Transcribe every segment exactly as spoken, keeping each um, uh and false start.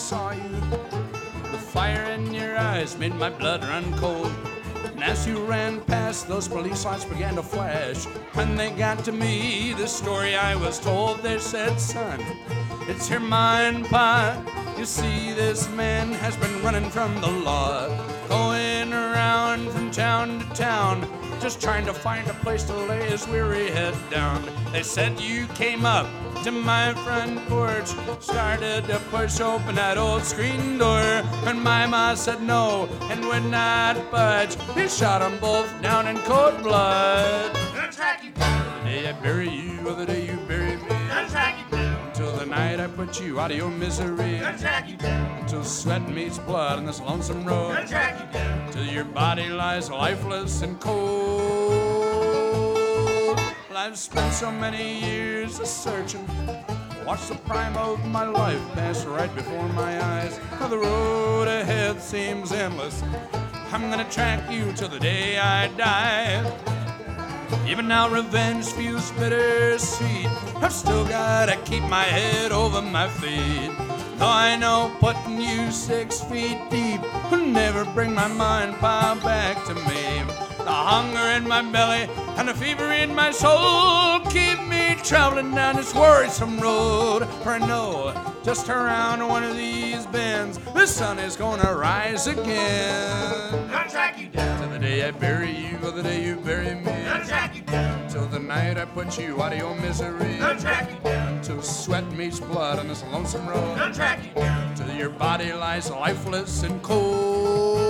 saw you. The fire in your eyes made my blood run cold. And as you ran past, those police lights began to flash. When they got to me, the story I was told, they said, son, it's your mind, Pa. You see, this man has been running from the law, going around from town to town, just trying to find a place to lay his weary head down. They said you came up to my front porch, started to push open that old screen door. When my ma said no and would not budge, he shot them both down in cold blood. Gonna track you down. The day I bury you, or the day you bury me. Gonna track you down. Until the night I put you out of your misery. Gonna track you down. Until sweat meets blood on this lonesome road. Gonna track you down. Till your body lies lifeless and cold. Well, I've spent so many years a searching, watched the prime of my life pass right before my eyes. Now the road ahead seems endless. I'm gonna track you till the day I die. Even now revenge feels bittersweet. I've still gotta keep my head over my feet. Though I know putting you six feet deep will never bring my mind, Pa, back to me. The hunger in my belly and the fever in my soul keep me traveling down this worrisome road. For I know just around one of these bends the sun is gonna rise again. Gonna track you down. Till the day I bury you, or the day you bury me. Gonna track you down. Till the night I put you out of your misery. Gonna track you down. Till sweat meets blood on this lonesome road. Gonna track you down. Till your body lies lifeless and cold.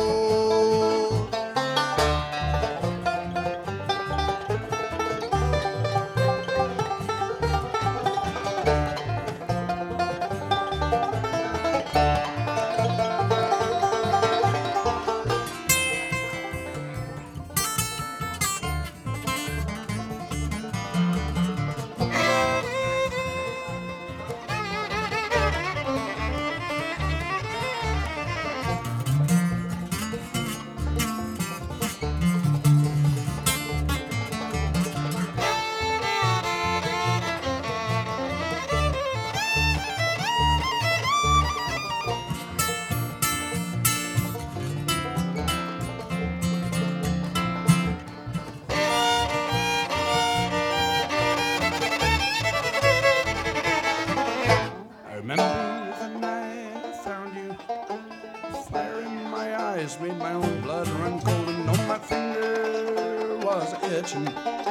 Remember the night I found you. The fire in my eyes made my own blood run cold, and on my finger was itching.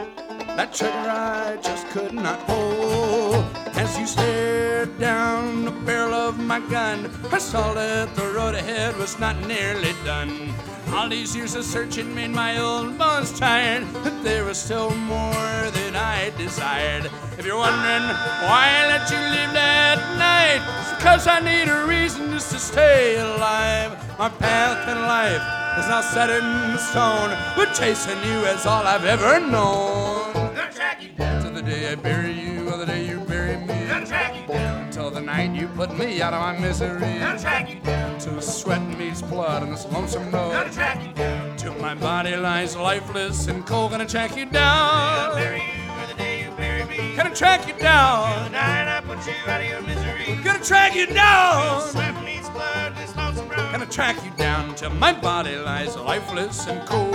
That trigger I just could not pull. As you stared down the barrel of my gun, I saw that the road ahead was not nearly done. All these years of searching made my old bones tired, but there was still more than I desired. If you're wondering why I let you live that night, it's because I need a reason just to stay alive. My path in life is not set in stone, but chasing you is all I've ever known. Gonna track you down. Till the day I bury you, or the day you bury me. Gonna track you down. Until the night you put me out of my misery. Gonna track you down. Till sweat meets blood on this lonesome road. Gonna track you down. Till my body lies lifeless and cold. Gonna track you I'll down. bury you or the day you bury me. Gonna track you The down. night I put you out of your misery. Gonna track you down. Sweat meets blood, this lonesome road. Gonna track you down till my body lies lifeless and cold.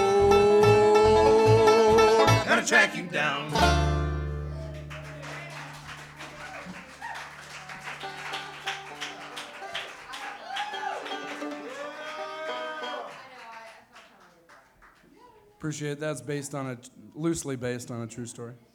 Gonna track you down. Appreciate it. That's based on a loosely based on a true story.